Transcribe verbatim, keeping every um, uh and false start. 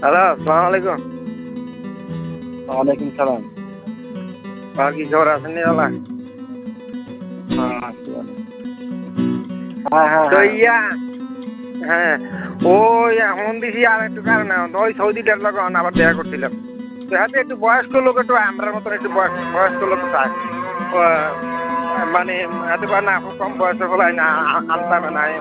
Hello, আসসালামু আলাইকুম। ওয়ালাইকুম সালাম। আর কি খবর আছেন নি বালা? হ্যাঁ আছি ভালো। হ্যাঁ হ্যাঁ তো হ্যাঁ ইয়া হ্যাঁ ওই এখন দিছি আর একটু কারণে ওই সৌদিটার লগে আবার দেখা করছিলাম। তো হাতে একটু বয়স্ক লোক একটু আমরার মতন একটু বয়স বয়স্ক লোক চায়। ও, মানে হাতে পারে না খুব কম বয়সে ফলাই না আনতাম না